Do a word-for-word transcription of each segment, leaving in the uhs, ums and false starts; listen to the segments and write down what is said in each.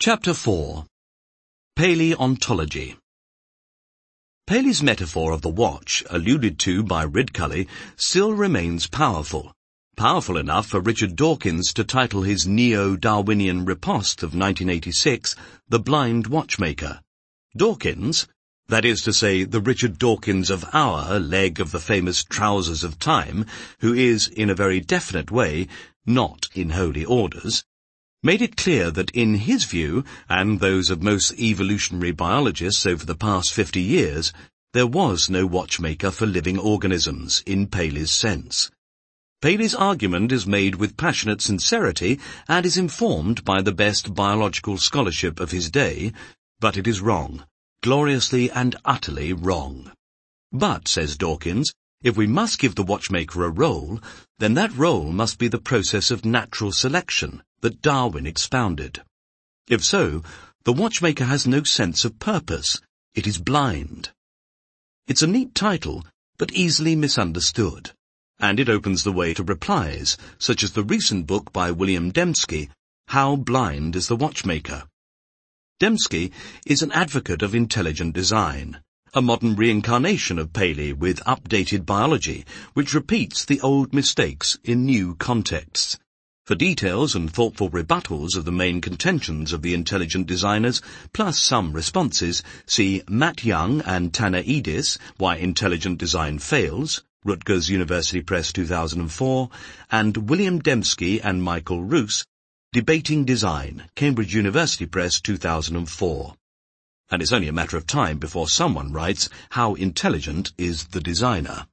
Chapter four. Paleontology. Paley's metaphor of the watch, alluded to by Ridcully, still remains powerful. Powerful enough for Richard Dawkins to title his neo-Darwinian riposte of nineteen eighty-six, The Blind Watchmaker. Dawkins, that is to say, the Richard Dawkins of our leg of the famous Trousers of Time, who is, in a very definite way, not in holy orders, made it clear that in his view, and those of most evolutionary biologists over the past fifty years, there was no watchmaker for living organisms in Paley's sense. Paley's argument is made with passionate sincerity and is informed by the best biological scholarship of his day, but it is wrong, gloriously and utterly wrong. But, says Dawkins, if we must give the watchmaker a role, then that role must be the process of natural selection that Darwin expounded. If so, the watchmaker has no sense of purpose. It is blind. It's a neat title, but easily misunderstood, and it opens the way to replies, such as the recent book by William Dembski, How Blind is the Watchmaker? Dembski is an advocate of intelligent design, a modern reincarnation of Paley with updated biology, which repeats the old mistakes in new contexts. For details and thoughtful rebuttals of the main contentions of the intelligent designers, plus some responses, see Matt Young and Tanner Edis, Why Intelligent Design Fails, Rutgers University Press two thousand four, and William Dembski and Michael Roos, Debating Design, Cambridge University Press two thousand four. And it's only a matter of time before someone writes, How Intelligent is the Designer?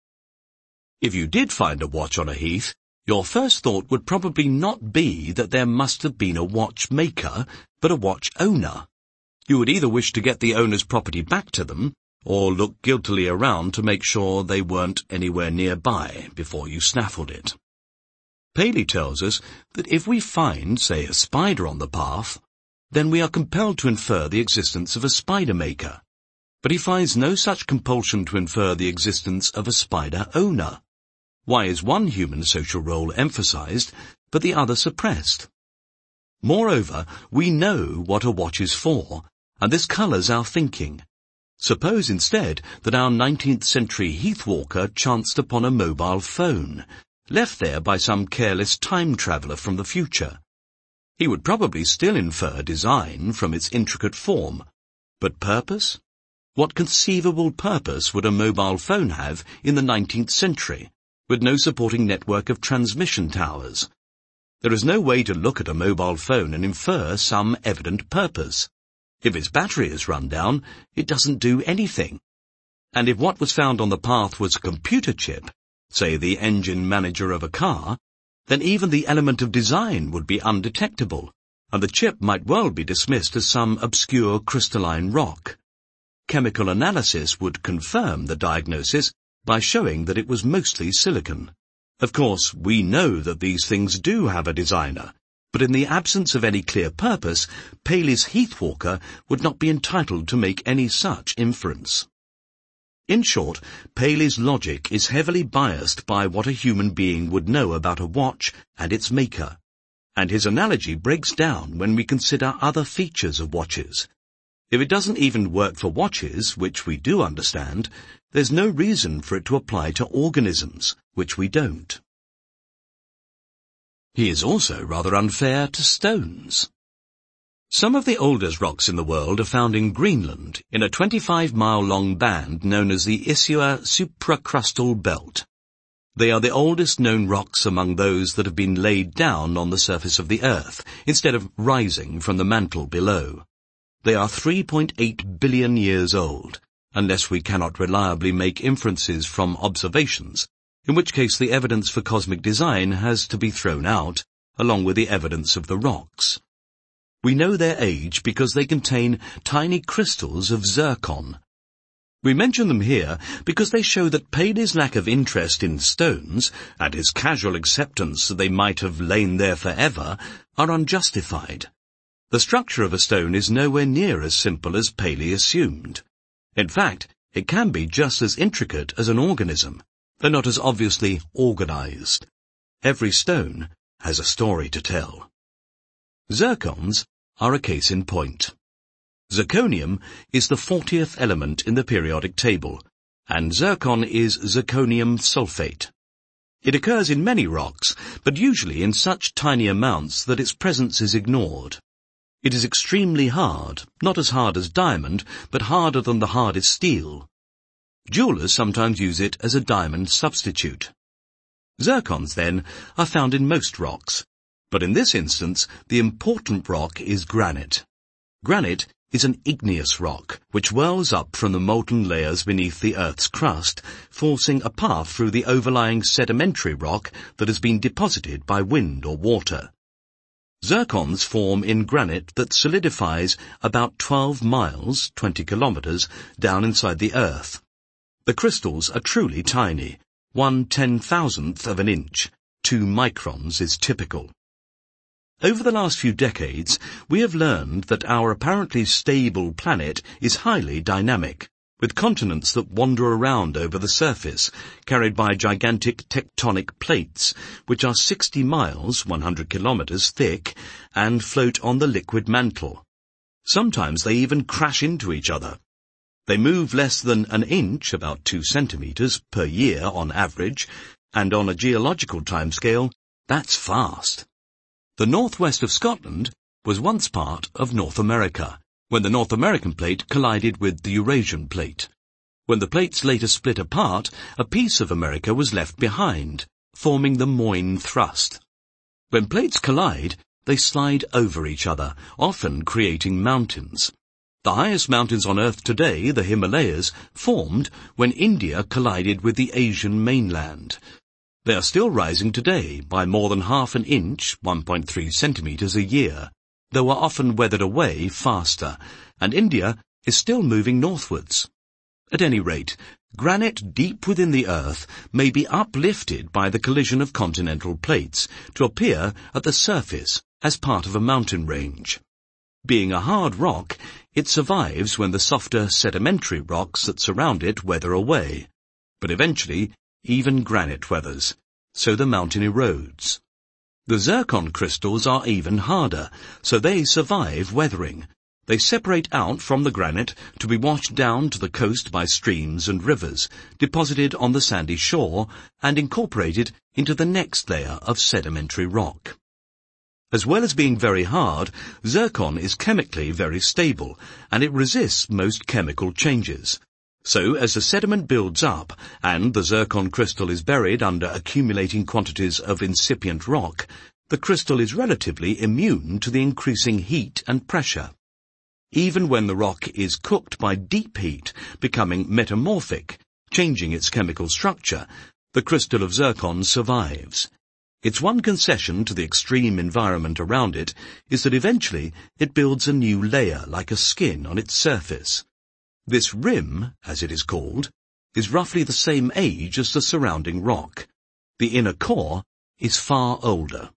If you did find a watch on a heath, your first thought would probably not be that there must have been a watchmaker, but a watch owner. You would either wish to get the owner's property back to them, or look guiltily around to make sure they weren't anywhere nearby before you snaffled it. Paley tells us that if we find, say, a spider on the path, then we are compelled to infer the existence of a spider maker. But he finds no such compulsion to infer the existence of a spider owner. Why is one human social role emphasized, but the other suppressed? Moreover, we know what a watch is for, and this colors our thinking. Suppose instead that our nineteenth century heathwalker chanced upon a mobile phone, left there by some careless time traveller from the future. He would probably still infer design from its intricate form. But purpose? What conceivable purpose would a mobile phone have in the nineteenth century, with no supporting network of transmission towers? There is no way to look at a mobile phone and infer some evident purpose. If its battery is run down, it doesn't do anything. And if what was found on the path was a computer chip, say the engine manager of a car, then even the element of design would be undetectable, and the chip might well be dismissed as some obscure crystalline rock. Chemical analysis would confirm the diagnosis by showing that it was mostly silicon. Of course, we know that these things do have a designer, but in the absence of any clear purpose, Paley's heathwalker would not be entitled to make any such inference. In short, Paley's logic is heavily biased by what a human being would know about a watch and its maker, and his analogy breaks down when we consider other features of watches. If it doesn't even work for watches, which we do understand, there's no reason for it to apply to organisms, which we don't. He is also rather unfair to stones. Some of the oldest rocks in the world are found in Greenland, in a twenty-five mile long band known as the Isua supracrustal belt. They are the oldest known rocks among those that have been laid down on the surface of the earth, instead of rising from the mantle below. They are three point eight billion years old, unless we cannot reliably make inferences from observations, in which case the evidence for cosmic design has to be thrown out, along with the evidence of the rocks. We know their age because they contain tiny crystals of zircon. We mention them here because they show that Paley's lack of interest in stones, and his casual acceptance that they might have lain there forever, are unjustified. The structure of a stone is nowhere near as simple as Paley assumed. In fact, it can be just as intricate as an organism, though not as obviously organized. Every stone has a story to tell. Zircons are a case in point. Zirconium is the fortieth element in the periodic table, and zircon is zirconium sulfate. It occurs in many rocks, but usually in such tiny amounts that its presence is ignored. It is extremely hard, not as hard as diamond, but harder than the hardest steel. Jewelers sometimes use it as a diamond substitute. Zircons, then, are found in most rocks, but in this instance the important rock is granite. Granite is an igneous rock which whirls up from the molten layers beneath the Earth's crust, forcing a path through the overlying sedimentary rock that has been deposited by wind or water. Zircons form in granite that solidifies about twelve miles, twenty kilometers, down inside the Earth. The crystals are truly tiny, one ten-thousandth of an inch, two microns is typical. Over the last few decades, we have learned that our apparently stable planet is highly dynamic, with continents that wander around over the surface, carried by gigantic tectonic plates, which are sixty miles, one hundred kilometers, thick, and float on the liquid mantle. Sometimes they even crash into each other. They move less than an inch, about two centimeters, per year on average, and on a geological timescale, that's fast. The northwest of Scotland was once part of North America, when the North American plate collided with the Eurasian plate. When the plates later split apart, a piece of America was left behind, forming the Moyne Thrust. When plates collide, they slide over each other, often creating mountains. The highest mountains on Earth today, the Himalayas, formed when India collided with the Asian mainland. They are still rising today by more than half an inch, one point three centimeters a year, though are often weathered away faster, and India is still moving northwards. At any rate, granite deep within the Earth may be uplifted by the collision of continental plates to appear at the surface as part of a mountain range. Being a hard rock, it survives when the softer sedimentary rocks that surround it weather away. But eventually, even granite weathers, so the mountain erodes. The zircon crystals are even harder, so they survive weathering. They separate out from the granite to be washed down to the coast by streams and rivers, deposited on the sandy shore, and incorporated into the next layer of sedimentary rock. As well as being very hard, zircon is chemically very stable, and it resists most chemical changes. So, as the sediment builds up, and the zircon crystal is buried under accumulating quantities of incipient rock, the crystal is relatively immune to the increasing heat and pressure. Even when the rock is cooked by deep heat, becoming metamorphic, changing its chemical structure, the crystal of zircon survives. Its one concession to the extreme environment around it is that eventually it builds a new layer like a skin on its surface. This rim, as it is called, is roughly the same age as the surrounding rock. The inner core is far older.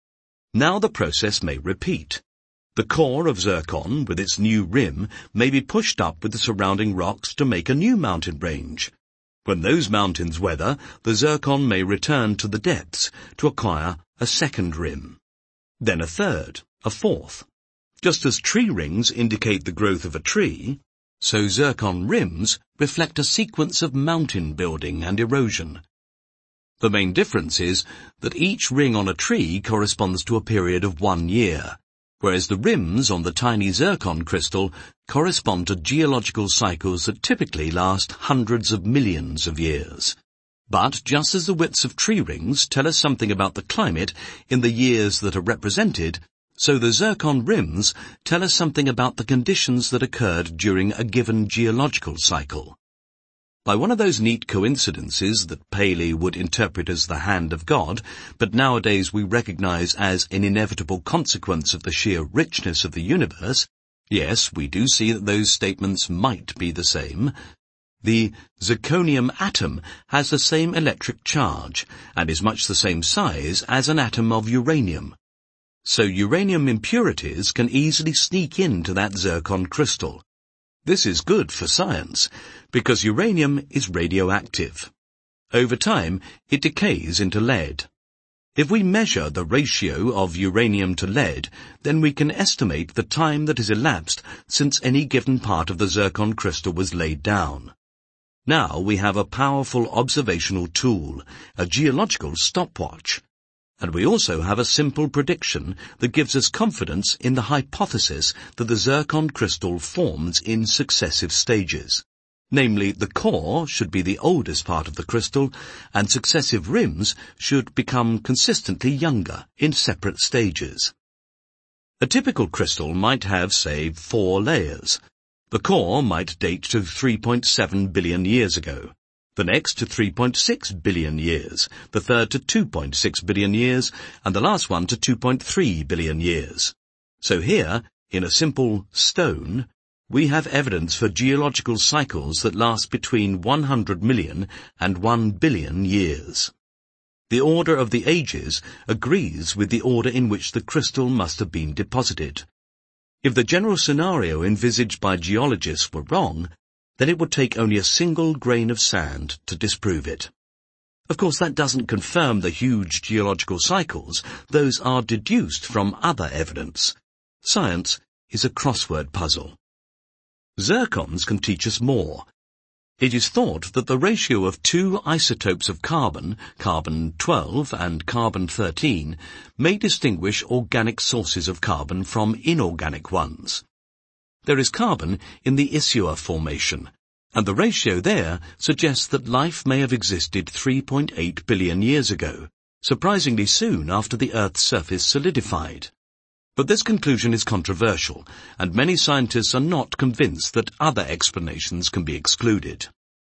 Now the process may repeat. The core of zircon, with its new rim, may be pushed up with the surrounding rocks to make a new mountain range. When those mountains weather, the zircon may return to the depths to acquire a second rim. Then a third, a fourth. Just as tree rings indicate the growth of a tree, so zircon rims reflect a sequence of mountain building and erosion. The main difference is that each ring on a tree corresponds to a period of one year, whereas the rims on the tiny zircon crystal correspond to geological cycles that typically last hundreds of millions of years. But just as the widths of tree rings tell us something about the climate in the years that are represented, so the zircon rims tell us something about the conditions that occurred during a given geological cycle. By one of those neat coincidences that Paley would interpret as the hand of God, but nowadays we recognize as an inevitable consequence of the sheer richness of the universe, yes, we do see that those statements might be the same. The zirconium atom has the same electric charge and is much the same size as an atom of uranium. So uranium impurities can easily sneak into that zircon crystal. This is good for science, because uranium is radioactive. Over time, it decays into lead. If we measure the ratio of uranium to lead, then we can estimate the time that has elapsed since any given part of the zircon crystal was laid down. Now we have a powerful observational tool, a geological stopwatch. And we also have a simple prediction that gives us confidence in the hypothesis that the zircon crystal forms in successive stages. Namely, the core should be the oldest part of the crystal, and successive rims should become consistently younger in separate stages. A typical crystal might have, say, four layers. The core might date to three point seven billion years ago, the next to three point six billion years, the third to two point six billion years, and the last one to two point three billion years. So here, in a simple stone, we have evidence for geological cycles that last between one hundred million and one billion years. The order of the ages agrees with the order in which the crystal must have been deposited. If the general scenario envisaged by geologists were wrong, then it would take only a single grain of sand to disprove it. Of course, that doesn't confirm the huge geological cycles. Those are deduced from other evidence. Science is a crossword puzzle. Zircons can teach us more. It is thought that the ratio of two isotopes of carbon, carbon twelve and carbon thirteen, may distinguish organic sources of carbon from inorganic ones. There is carbon in the Isua formation, and the ratio there suggests that life may have existed three point eight billion years ago, surprisingly soon after the Earth's surface solidified. But this conclusion is controversial, and many scientists are not convinced that other explanations can be excluded.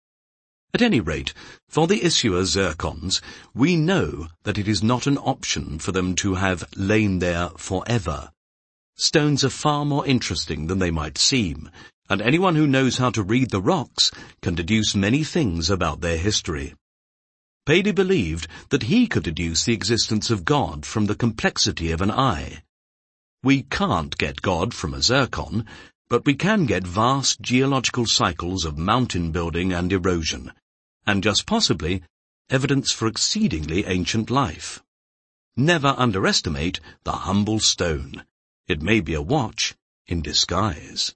At any rate, for the Isua zircons, we know that it is not an option for them to have lain there forever. Stones are far more interesting than they might seem, and anyone who knows how to read the rocks can deduce many things about their history. Paley believed that he could deduce the existence of God from the complexity of an eye. We can't get God from a zircon, but we can get vast geological cycles of mountain building and erosion, and just possibly evidence for exceedingly ancient life. Never underestimate the humble stone. It may be a watch in disguise.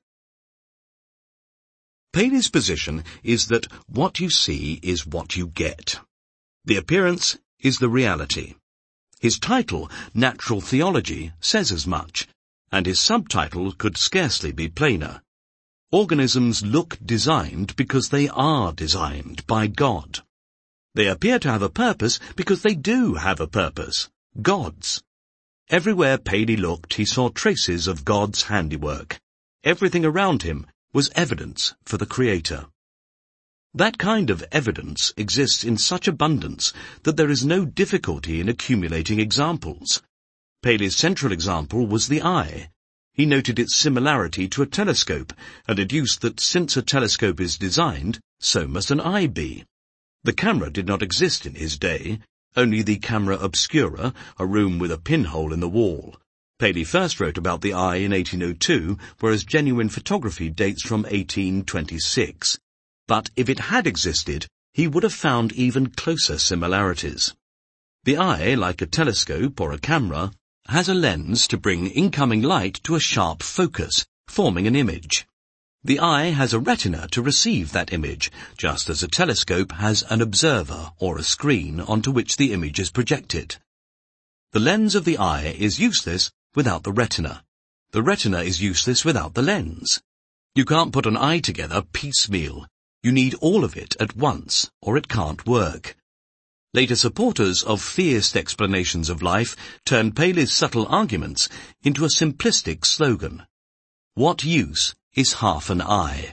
Paley's position is that what you see is what you get. The appearance is the reality. His title, Natural Theology, says as much, and his subtitle could scarcely be plainer. Organisms look designed because they are designed by God. They appear to have a purpose because they do have a purpose, God's. Everywhere Paley looked, he saw traces of God's handiwork. Everything around him was evidence for the Creator. That kind of evidence exists in such abundance that there is no difficulty in accumulating examples. Paley's central example was the eye. He noted its similarity to a telescope and deduced that since a telescope is designed, so must an eye be. The camera did not exist in his day, only the camera obscura, a room with a pinhole in the wall. Paley first wrote about the eye in eighteen oh two, whereas genuine photography dates from eighteen twenty-six. But if it had existed, he would have found even closer similarities. The eye, like a telescope or a camera, has a lens to bring incoming light to a sharp focus, forming an image. The eye has a retina to receive that image, just as a telescope has an observer or a screen onto which the image is projected. The lens of the eye is useless without the retina. The retina is useless without the lens. You can't put an eye together piecemeal. You need all of it at once, or it can't work. Later supporters of theist explanations of life turned Paley's subtle arguments into a simplistic slogan. What use is half an eye?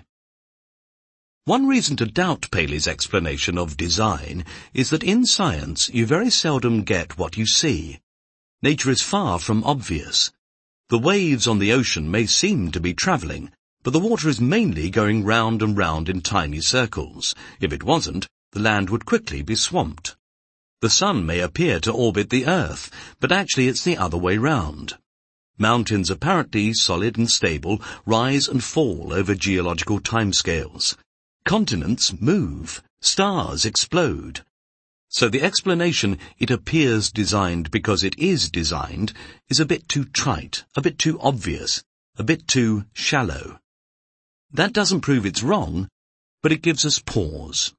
One reason to doubt Paley's explanation of design is that in science you very seldom get what you see. Nature is far from obvious. The waves on the ocean may seem to be travelling, but the water is mainly going round and round in tiny circles. If it wasn't, the land would quickly be swamped. The sun may appear to orbit the earth, but actually it's the other way round. Mountains, apparently solid and stable, rise and fall over geological timescales. Continents move. Stars explode. So the explanation, "it appears designed because it is designed," is a bit too trite, a bit too obvious, a bit too shallow. That doesn't prove it's wrong, but it gives us pause.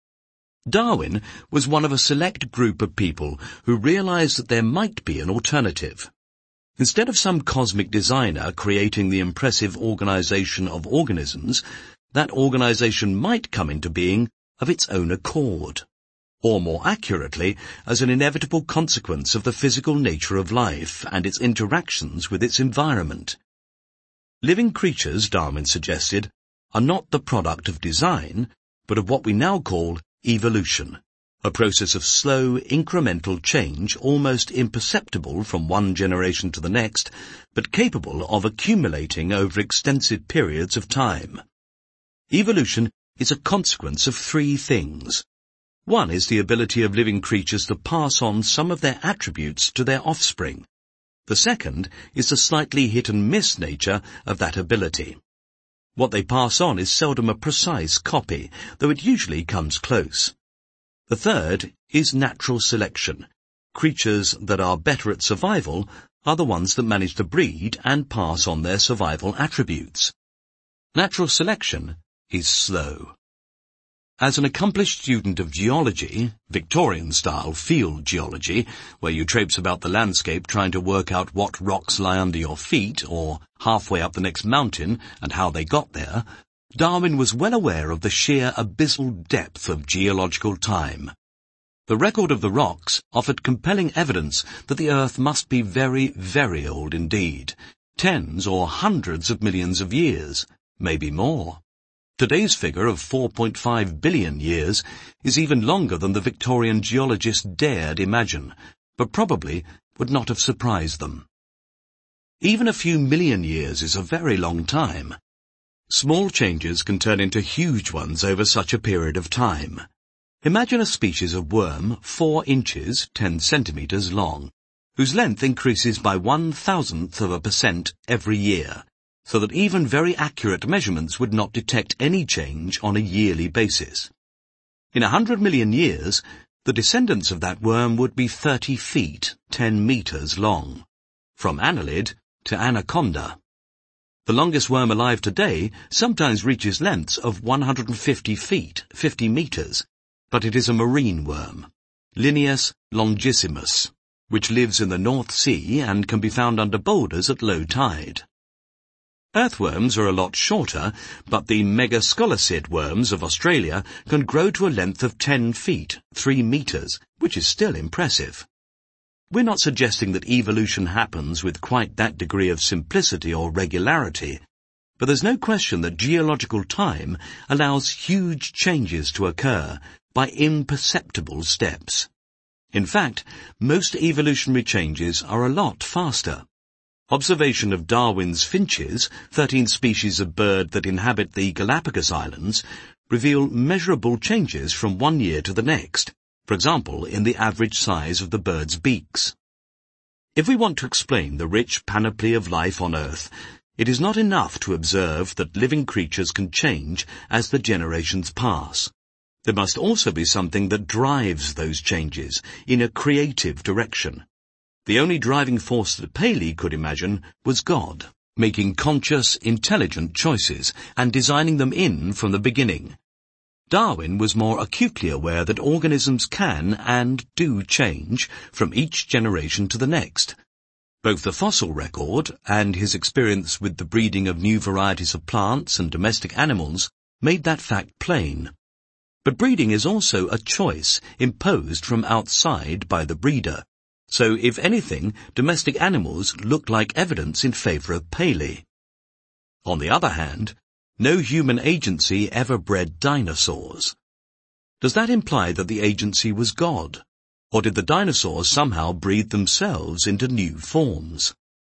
Darwin was one of a select group of people who realized that there might be an alternative. Instead of some cosmic designer creating the impressive organization of organisms, that organization might come into being of its own accord, or more accurately, as an inevitable consequence of the physical nature of life and its interactions with its environment. Living creatures, Darwin suggested, are not the product of design, but of what we now call evolution, a process of slow, incremental change almost imperceptible from one generation to the next, but capable of accumulating over extensive periods of time. Evolution is a consequence of three things. One is the ability of living creatures to pass on some of their attributes to their offspring. The second is the slightly hit-and-miss nature of that ability. What they pass on is seldom a precise copy, though it usually comes close. The third is natural selection. Creatures that are better at survival are the ones that manage to breed and pass on their survival attributes. Natural selection is slow. As an accomplished student of geology, Victorian-style field geology, where you traipse about the landscape trying to work out what rocks lie under your feet or halfway up the next mountain and how they got there, Darwin was well aware of the sheer abyssal depth of geological time. The record of the rocks offered compelling evidence that the Earth must be very, very old indeed, tens or hundreds of millions of years, maybe more. Today's figure of four point five billion years is even longer than the Victorian geologists dared imagine, but probably would not have surprised them. Even a few million years is a very long time. Small changes can turn into huge ones over such a period of time. Imagine a species of worm four inches, ten centimetres long, whose length increases by one thousandth of a percent every year, so that even very accurate measurements would not detect any change on a yearly basis. In a hundred million years, the descendants of that worm would be thirty feet, ten metres long, from annelid to anaconda. The longest worm alive today sometimes reaches lengths of one hundred fifty feet, fifty metres, but it is a marine worm, Lineus longissimus, which lives in the North Sea and can be found under boulders at low tide. Earthworms are a lot shorter, but the megascolocid worms of Australia can grow to a length of ten feet, three metres, which is still impressive. We're not suggesting that evolution happens with quite that degree of simplicity or regularity, but there's no question that geological time allows huge changes to occur by imperceptible steps. In fact, most evolutionary changes are a lot faster. Observation of Darwin's finches, thirteen species of bird that inhabit the Galapagos Islands, reveal measurable changes from one year to the next, for example, in the average size of the birds' beaks. If we want to explain the rich panoply of life on Earth, it is not enough to observe that living creatures can change as the generations pass. There must also be something that drives those changes in a creative direction. The only driving force that Paley could imagine was God, making conscious, intelligent choices and designing them in from the beginning. Darwin was more acutely aware that organisms can and do change from each generation to the next. Both the fossil record and his experience with the breeding of new varieties of plants and domestic animals made that fact plain. But breeding is also a choice imposed from outside by the breeder. So, if anything, domestic animals look like evidence in favour of Paley. On the other hand, no human agency ever bred dinosaurs. Does that imply that the agency was God? Or did the dinosaurs somehow breed themselves into new forms?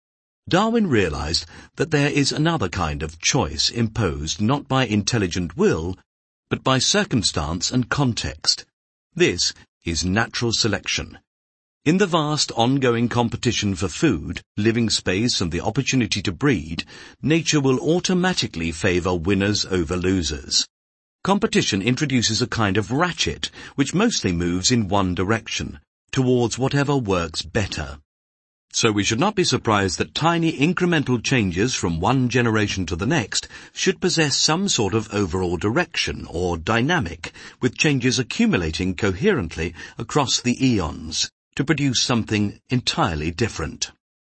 Darwin realized that there is another kind of choice imposed not by intelligent will, but by circumstance and context. This is natural selection. In the vast ongoing competition for food, living space and the opportunity to breed, nature will automatically favour winners over losers. Competition introduces a kind of ratchet which mostly moves in one direction, towards whatever works better. So we should not be surprised that tiny incremental changes from one generation to the next should possess some sort of overall direction or dynamic, with changes accumulating coherently across the eons to produce something entirely different.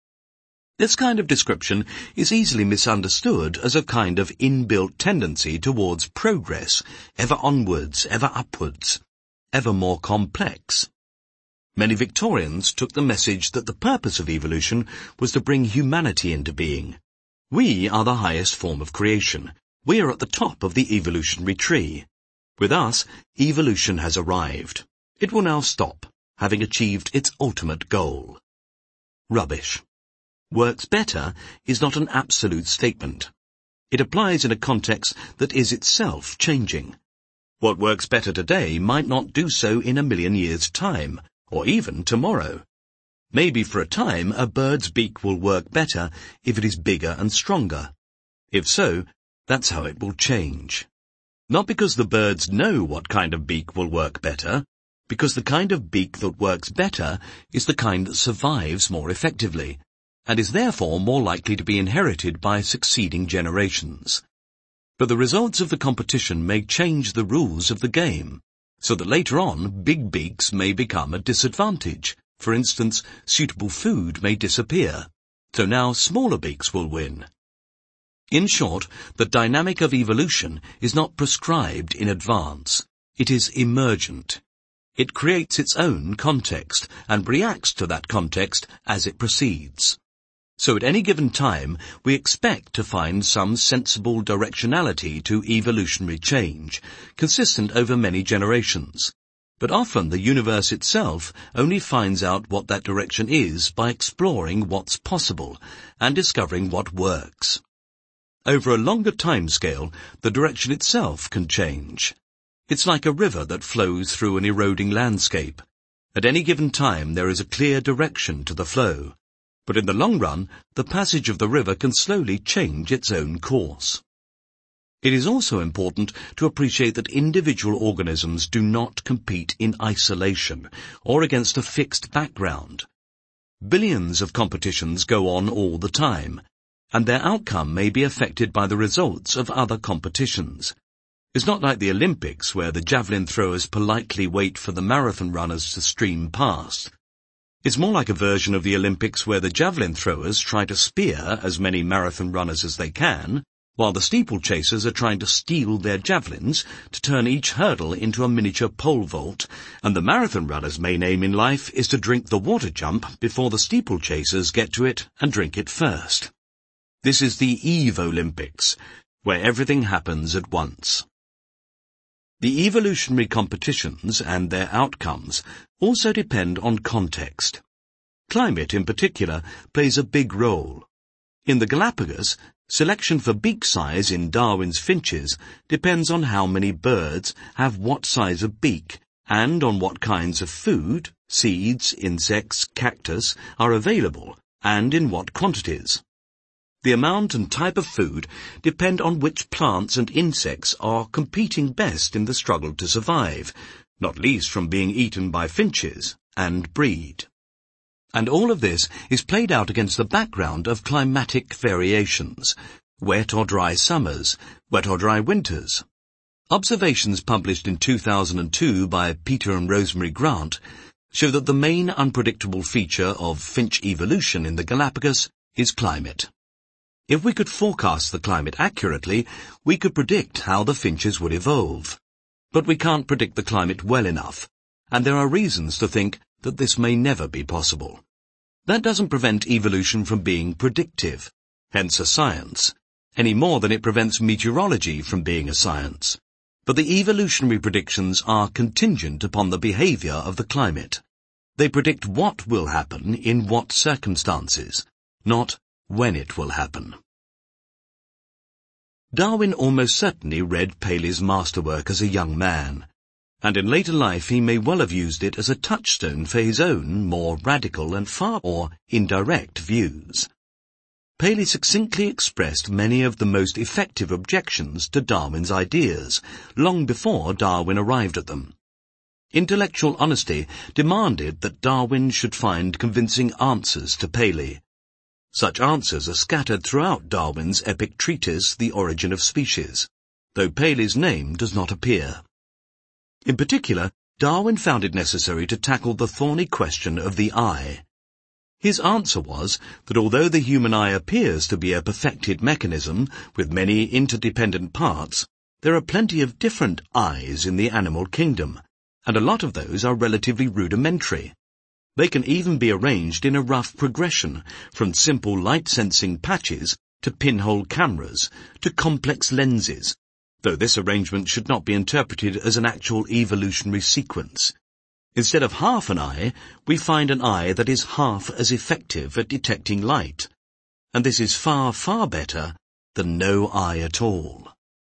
This kind of description is easily misunderstood as a kind of inbuilt tendency towards progress, ever onwards, ever upwards, ever more complex. Many Victorians took the message that the purpose of evolution was to bring humanity into being. We are the highest form of creation. We are at the top of the evolutionary tree. With us, evolution has arrived. It will now stop, having achieved its ultimate goal. Rubbish. Works better is not an absolute statement. It applies in a context that is itself changing. What works better today might not do so in a million years' time, or even tomorrow. Maybe for a time a bird's beak will work better if it is bigger and stronger. If so, that's how it will change. Not because the birds know what kind of beak will work better, because the kind of beak that works better is the kind that survives more effectively, and is therefore more likely to be inherited by succeeding generations. But the results of the competition may change the rules of the game, so that later on big beaks may become a disadvantage. For instance, suitable food may disappear, so now smaller beaks will win. In short, the dynamic of evolution is not prescribed in advance. It is emergent. It creates its own context and reacts to that context as it proceeds. So at any given time, we expect to find some sensible directionality to evolutionary change, consistent over many generations. But often the universe itself only finds out what that direction is by exploring what's possible and discovering what works. Over a longer time scale, the direction itself can change. It's like a river that flows through an eroding landscape. At any given time, there is a clear direction to the flow. But in the long run, the passage of the river can slowly change its own course. It is also important to appreciate that individual organisms do not compete in isolation or against a fixed background. Billions of competitions go on all the time, and their outcome may be affected by the results of other competitions. It's not like the Olympics, where the javelin throwers politely wait for the marathon runners to stream past. It's more like a version of the Olympics where the javelin throwers try to spear as many marathon runners as they can, while the steeplechasers are trying to steal their javelins to turn each hurdle into a miniature pole vault, and the marathon runner's main aim in life is to drink the water jump before the steeplechasers get to it and drink it first. This is the Eve Olympics, where everything happens at once. The evolutionary competitions and their outcomes also depend on context. Climate, in particular, plays a big role. In the Galapagos, selection for beak size in Darwin's finches depends on how many birds have what size of beak and on what kinds of food, seeds, insects, cactus, are available and in what quantities. The amount and type of food depend on which plants and insects are competing best in the struggle to survive, not least from being eaten by finches, and breed. And all of this is played out against the background of climatic variations, wet or dry summers, wet or dry winters. Observations published in two thousand two by Peter and Rosemary Grant show that the main unpredictable feature of finch evolution in the Galapagos is climate. If we could forecast the climate accurately, we could predict how the finches would evolve. But we can't predict the climate well enough, and there are reasons to think that this may never be possible. That doesn't prevent evolution from being predictive, hence a science, any more than it prevents meteorology from being a science. But the evolutionary predictions are contingent upon the behavior of the climate. They predict what will happen in what circumstances, not when it will happen. Darwin almost certainly read Paley's masterwork as a young man, and in later life he may well have used it as a touchstone for his own more radical and far more indirect views. Paley succinctly expressed many of the most effective objections to Darwin's ideas, long before Darwin arrived at them. Intellectual honesty demanded that Darwin should find convincing answers to Paley. Such answers are scattered throughout Darwin's epic treatise, The Origin of Species, though Paley's name does not appear. In particular, Darwin found it necessary to tackle the thorny question of the eye. His answer was that although the human eye appears to be a perfected mechanism with many interdependent parts, there are plenty of different eyes in the animal kingdom, and a lot of those are relatively rudimentary. They can even be arranged in a rough progression, from simple light-sensing patches to pinhole cameras to complex lenses, though this arrangement should not be interpreted as an actual evolutionary sequence. Instead of half an eye, we find an eye that is half as effective at detecting light, and this is far, far better than no eye at all.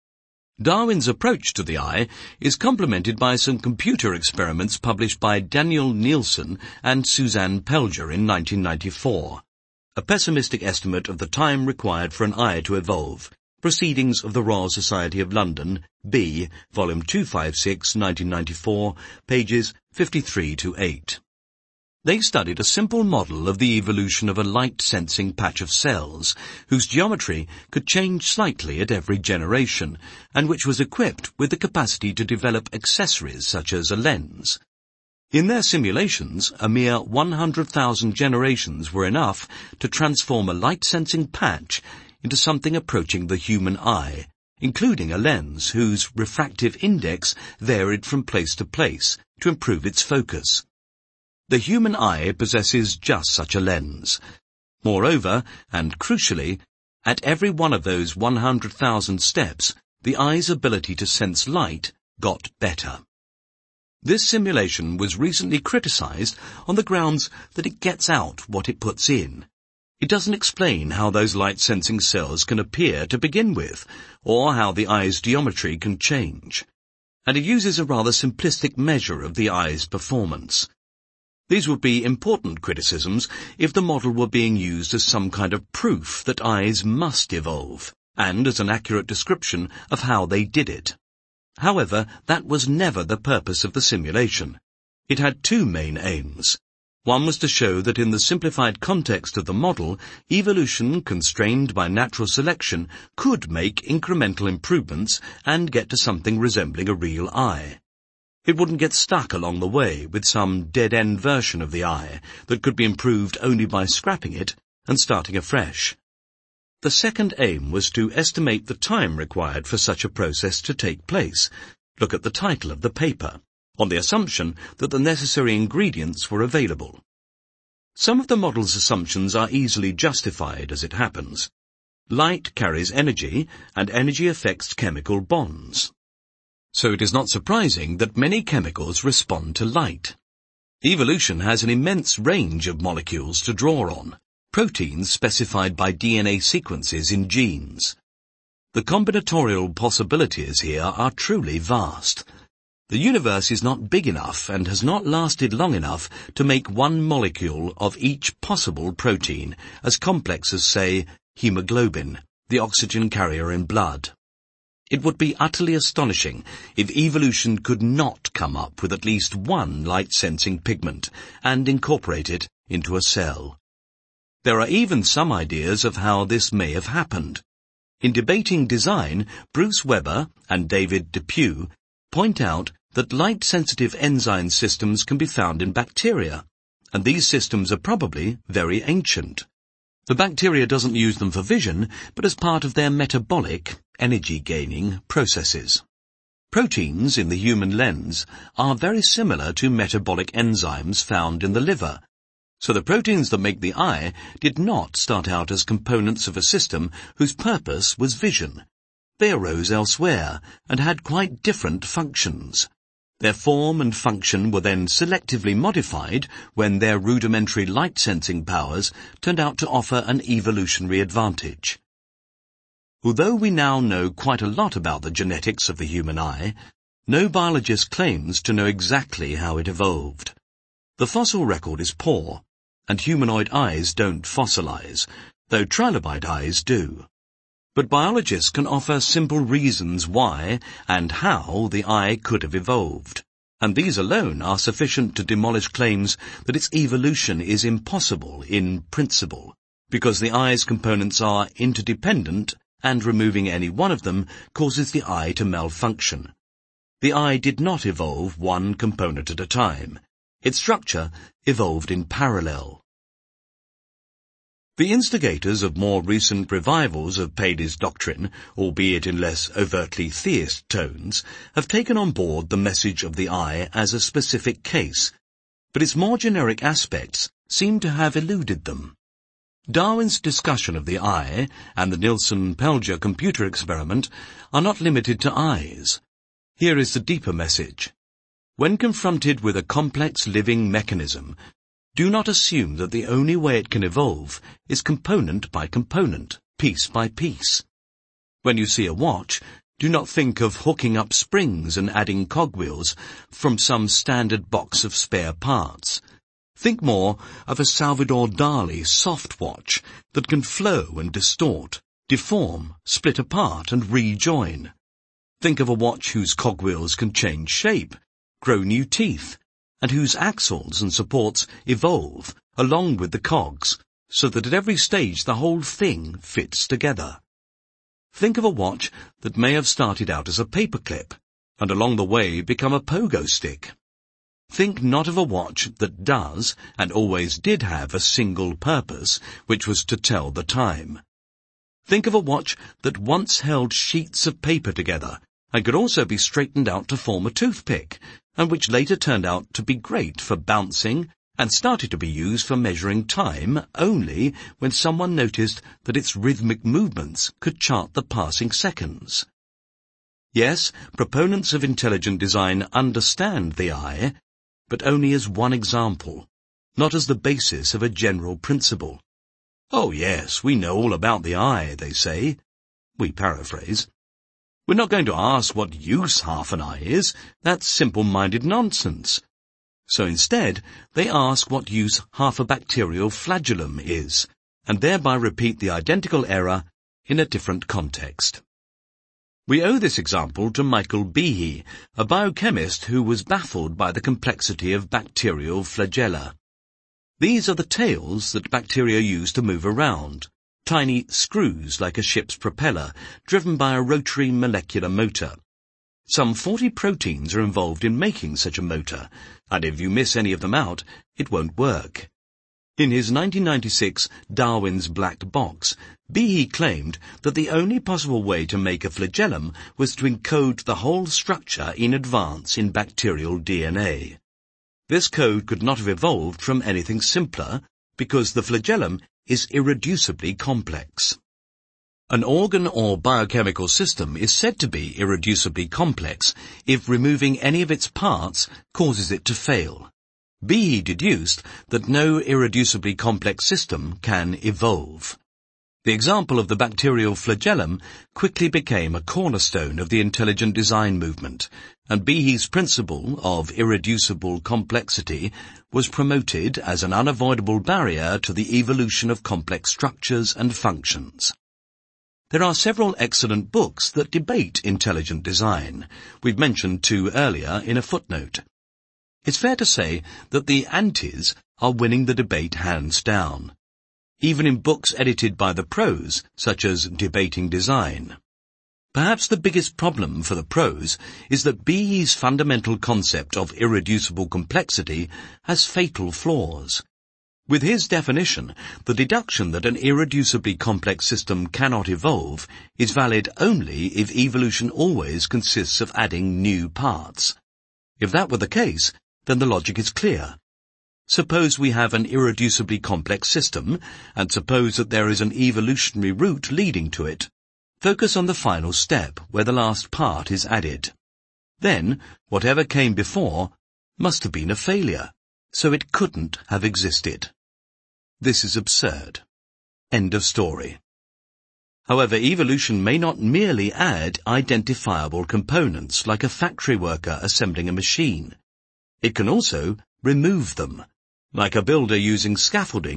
Darwin's approach to the eye is complemented by some computer experiments published by Daniel Nielsen and Suzanne Pelger in nineteen ninety-four, a pessimistic estimate of the time required for an eye to evolve. Proceedings of the Royal Society of London, B, Volume two fifty-six, nineteen ninety-four, pages fifty-three to eight. They studied a simple model of the evolution of a light-sensing patch of cells, whose geometry could change slightly at every generation, and which was equipped with the capacity to develop accessories such as a lens. In their simulations, a mere one hundred thousand generations were enough to transform a light-sensing patch into something approaching the human eye, including a lens whose refractive index varied from place to place to improve its focus. The human eye possesses just such a lens. Moreover, and crucially, at every one of those one hundred thousand steps, the eye's ability to sense light got better. This simulation was recently criticized on the grounds that it gets out what it puts in. It doesn't explain how those light-sensing cells can appear to begin with, or how the eye's geometry can change. And it uses a rather simplistic measure of the eye's performance. These would be important criticisms if the model were being used as some kind of proof that eyes must evolve, and as an accurate description of how they did it. However, that was never the purpose of the simulation. It had two main aims. One was to show that in the simplified context of the model, evolution constrained by natural selection could make incremental improvements and get to something resembling a real eye. It wouldn't get stuck along the way with some dead-end version of the eye that could be improved only by scrapping it and starting afresh. The second aim was to estimate the time required for such a process to take place. Look at the title of the paper, on the assumption that the necessary ingredients were available. Some of the model's assumptions are easily justified as it happens. Light carries energy, and energy affects chemical bonds. So it is not surprising that many chemicals respond to light. Evolution has an immense range of molecules to draw on, proteins specified by D N A sequences in genes. The combinatorial possibilities here are truly vast. The universe is not big enough and has not lasted long enough to make one molecule of each possible protein as complex as, say, hemoglobin, the oxygen carrier in blood. It would be utterly astonishing if evolution could not come up with at least one light-sensing pigment and incorporate it into a cell. There are even some ideas of how this may have happened. In Debating Design, Bruce Weber and David Depew point out that light-sensitive enzyme systems can be found in bacteria, and these systems are probably very ancient. The bacteria doesn't use them for vision, but as part of their metabolic, energy-gaining processes. Proteins in the human lens are very similar to metabolic enzymes found in the liver, so the proteins that make the eye did not start out as components of a system whose purpose was vision. They arose elsewhere and had quite different functions. Their form and function were then selectively modified when their rudimentary light-sensing powers turned out to offer an evolutionary advantage. Although we now know quite a lot about the genetics of the human eye, no biologist claims to know exactly how it evolved. The fossil record is poor, and humanoid eyes don't fossilize, though trilobite eyes do. But biologists can offer simple reasons why and how the eye could have evolved, and these alone are sufficient to demolish claims that its evolution is impossible in principle, because the eye's components are interdependent and removing any one of them causes the eye to malfunction. The eye did not evolve one component at a time. Its structure evolved in parallel. The instigators of more recent revivals of Paley's doctrine, albeit in less overtly theist tones, have taken on board the message of the eye as a specific case, but its more generic aspects seem to have eluded them. Darwin's discussion of the eye and the Nielsen-Pelger computer experiment are not limited to eyes. Here is the deeper message. When confronted with a complex living mechanism, do not assume that the only way it can evolve is component by component, piece by piece. When you see a watch, do not think of hooking up springs and adding cogwheels from some standard box of spare parts. Think more of a Salvador Dali soft watch that can flow and distort, deform, split apart and rejoin. Think of a watch whose cogwheels can change shape, grow new teeth, and whose axles and supports evolve along with the cogs, so that at every stage the whole thing fits together. Think of a watch that may have started out as a paperclip, and along the way become a pogo stick. Think not of a watch that does, and always did have a single purpose, which was to tell the time. Think of a watch that once held sheets of paper together, and could also be straightened out to form a toothpick, and which later turned out to be great for bouncing and started to be used for measuring time only when someone noticed that its rhythmic movements could chart the passing seconds. Yes, proponents of intelligent design understand the eye, but only as one example, not as the basis of a general principle. Oh yes, we know all about the eye, they say. We paraphrase. We're not going to ask what use half an eye is. That's simple-minded nonsense. So instead, they ask what use half a bacterial flagellum is, and thereby repeat the identical error in a different context. We owe this example to Michael Behe, a biochemist who was baffled by the complexity of bacterial flagella. These are the tails that bacteria use to move around. Tiny screws like a ship's propeller, driven by a rotary molecular motor. Some forty proteins are involved in making such a motor, and if you miss any of them out, it won't work. In his nineteen ninety-six Darwin's Black Box, Behe claimed that the only possible way to make a flagellum was to encode the whole structure in advance in bacterial D N A. This code could not have evolved from anything simpler, because the flagellum is irreducibly complex. An organ or biochemical system is said to be irreducibly complex if removing any of its parts causes it to fail. Behe deduced that no irreducibly complex system can evolve. The example of the bacterial flagellum quickly became a cornerstone of the intelligent design movement, and Behe's principle of irreducible complexity was promoted as an unavoidable barrier to the evolution of complex structures and functions. There are several excellent books that debate intelligent design. We've mentioned two earlier in a footnote. It's fair to say that the antis are winning the debate hands down, even in books edited by the pros, such as Debating Design. Perhaps the biggest problem for the pros is that Behe's fundamental concept of irreducible complexity has fatal flaws. With his definition, the deduction that an irreducibly complex system cannot evolve is valid only if evolution always consists of adding new parts. If that were the case, then the logic is clear. Suppose we have an irreducibly complex system, and suppose that there is an evolutionary route leading to it. Focus on the final step, where the last part is added. Then, whatever came before must have been a failure, so it couldn't have existed. This is absurd. End of story. However, evolution may not merely add identifiable components like a factory worker assembling a machine. It can also remove them, like a builder using scaffolding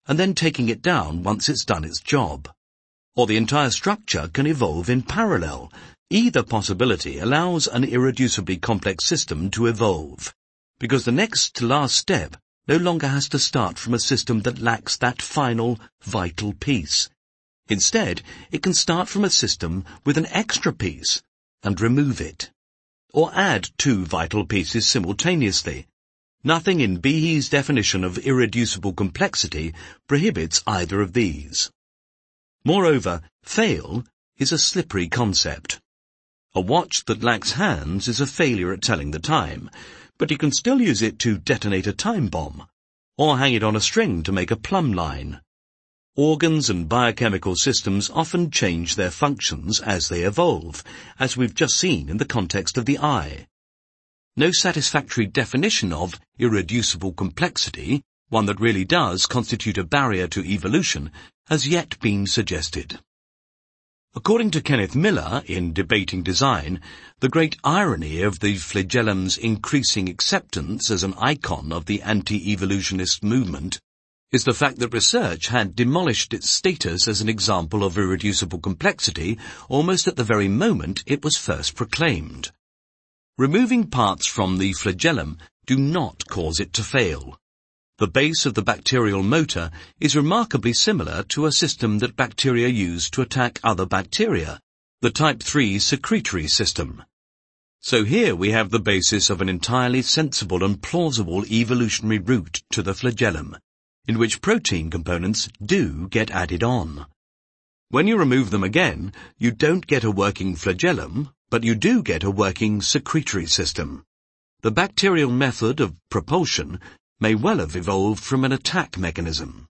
and then taking it down once it's done its job. Or the entire structure can evolve in parallel. Either possibility allows an irreducibly complex system to evolve, because the next to last step no longer has to start from a system that lacks that final, vital piece. Instead, it can start from a system with an extra piece and remove it. Or add two vital pieces simultaneously. Nothing in Behe's definition of irreducible complexity prohibits either of these. Moreover, fail is a slippery concept. A watch that lacks hands is a failure at telling the time, but you can still use it to detonate a time bomb, or hang it on a string to make a plumb line. Organs and biochemical systems often change their functions as they evolve, as we've just seen in the context of the eye. No satisfactory definition of irreducible complexity, one that really does constitute a barrier to evolution, has yet been suggested. According to Kenneth Miller in Debating Design, the great irony of the flagellum's increasing acceptance as an icon of the anti-evolutionist movement is the fact that research had demolished its status as an example of irreducible complexity almost at the very moment it was first proclaimed. Removing parts from the flagellum do not cause it to fail. The base of the bacterial motor is remarkably similar to a system that bacteria use to attack other bacteria, the type three secretory system. So here we have the basis of an entirely sensible and plausible evolutionary route to the flagellum, in which protein components do get added on. When you remove them again, you don't get a working flagellum, but you do get a working secretory system. The bacterial method of propulsion may well have evolved from an attack mechanism.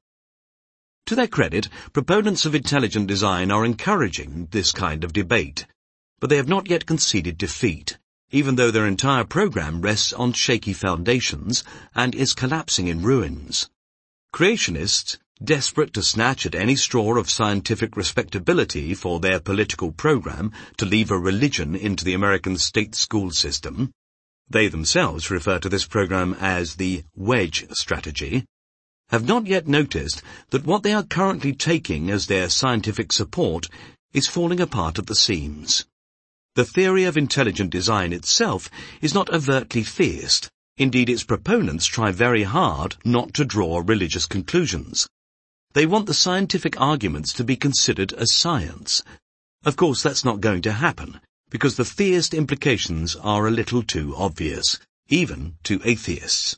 To their credit, proponents of intelligent design are encouraging this kind of debate, but they have not yet conceded defeat, even though their entire program rests on shaky foundations and is collapsing in ruins. Creationists, desperate to snatch at any straw of scientific respectability for their political program to leave a religion into the American state school system, they themselves refer to this program as the wedge strategy, have not yet noticed that what they are currently taking as their scientific support is falling apart at the seams. The theory of intelligent design itself is not overtly theist. Indeed, its proponents try very hard not to draw religious conclusions. They want the scientific arguments to be considered as science. Of course, that's not going to happen, because the theist implications are a little too obvious, even to atheists.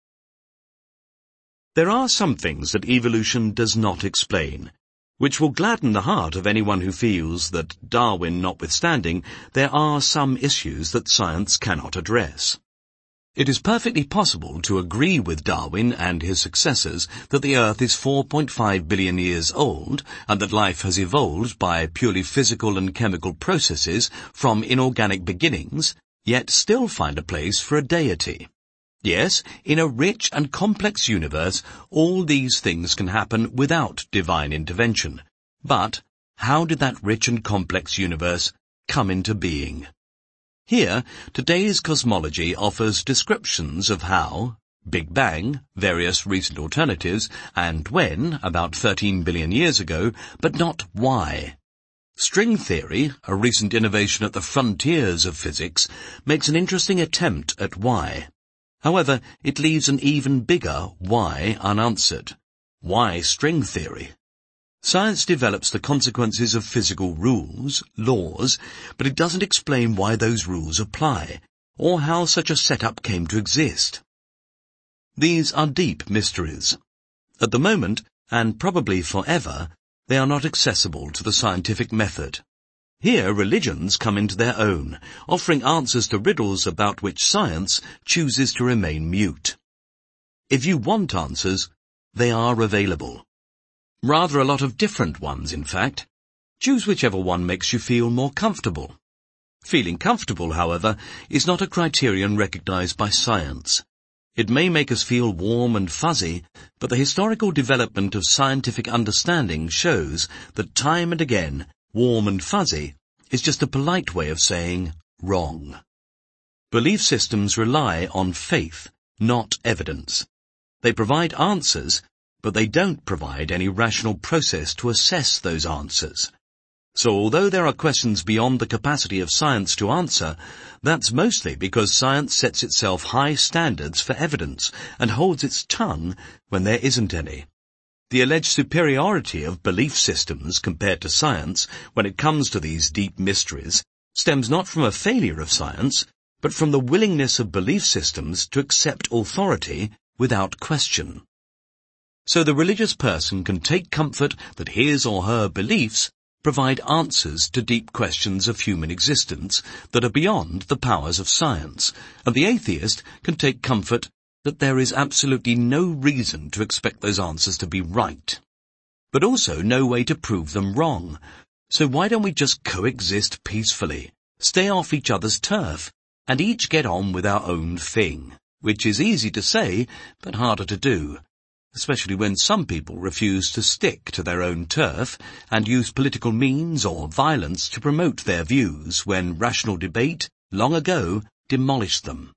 There are some things that evolution does not explain, which will gladden the heart of anyone who feels that, Darwin notwithstanding, there are some issues that science cannot address. It is perfectly possible to agree with Darwin and his successors that the Earth is four point five billion years old and that life has evolved by purely physical and chemical processes from inorganic beginnings, yet still find a place for a deity. Yes, in a rich and complex universe, all these things can happen without divine intervention. But how did that rich and complex universe come into being? Here, today's cosmology offers descriptions of how, Big Bang, various recent alternatives, and when, about thirteen billion years ago, but not why. String theory, a recent innovation at the frontiers of physics, makes an interesting attempt at why. However, it leaves an even bigger why unanswered. Why string theory? Science develops the consequences of physical rules, laws, but it doesn't explain why those rules apply, or how such a setup came to exist. These are deep mysteries. At the moment, and probably forever, they are not accessible to the scientific method. Here religions come into their own, offering answers to riddles about which science chooses to remain mute. If you want answers, they are available. Rather a lot of different ones, in fact. Choose whichever one makes you feel more comfortable. Feeling comfortable, however, is not a criterion recognized by science. It may make us feel warm and fuzzy, but the historical development of scientific understanding shows that time and again, warm and fuzzy is just a polite way of saying wrong. Belief systems rely on faith, not evidence. They provide answers, but they don't provide any rational process to assess those answers. So although there are questions beyond the capacity of science to answer, that's mostly because science sets itself high standards for evidence and holds its tongue when there isn't any. The alleged superiority of belief systems compared to science when it comes to these deep mysteries stems not from a failure of science, but from the willingness of belief systems to accept authority without question. So the religious person can take comfort that his or her beliefs provide answers to deep questions of human existence that are beyond the powers of science, and the atheist can take comfort that there is absolutely no reason to expect those answers to be right, but also no way to prove them wrong. So why don't we just coexist peacefully, stay off each other's turf, and each get on with our own thing, which is easy to say, but harder to do, especially when some people refuse to stick to their own turf and use political means or violence to promote their views when rational debate, long ago, demolished them.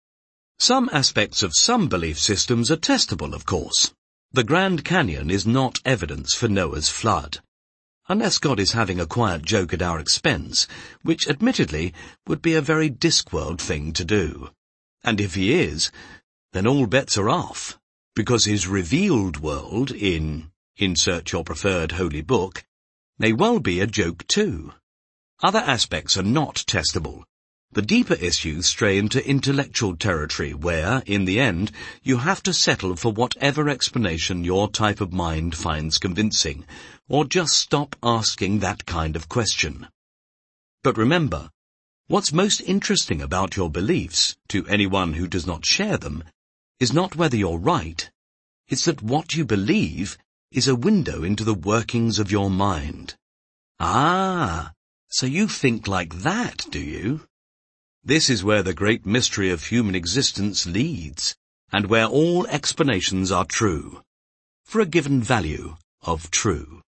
Some aspects of some belief systems are testable, of course. The Grand Canyon is not evidence for Noah's flood, unless God is having a quiet joke at our expense, which admittedly would be a very Discworld thing to do. And if he is, then all bets are off, because his revealed world in insert your preferred holy book may well be a joke too. Other aspects are not testable. The deeper issues stray into intellectual territory where, in the end, you have to settle for whatever explanation your type of mind finds convincing, or just stop asking that kind of question. But remember, what's most interesting about your beliefs, to anyone who does not share them, is not whether you're right. It's that what you believe is a window into the workings of your mind. Ah, so you think like that, do you? This is where the great mystery of human existence leads, and where all explanations are true, for a given value of true.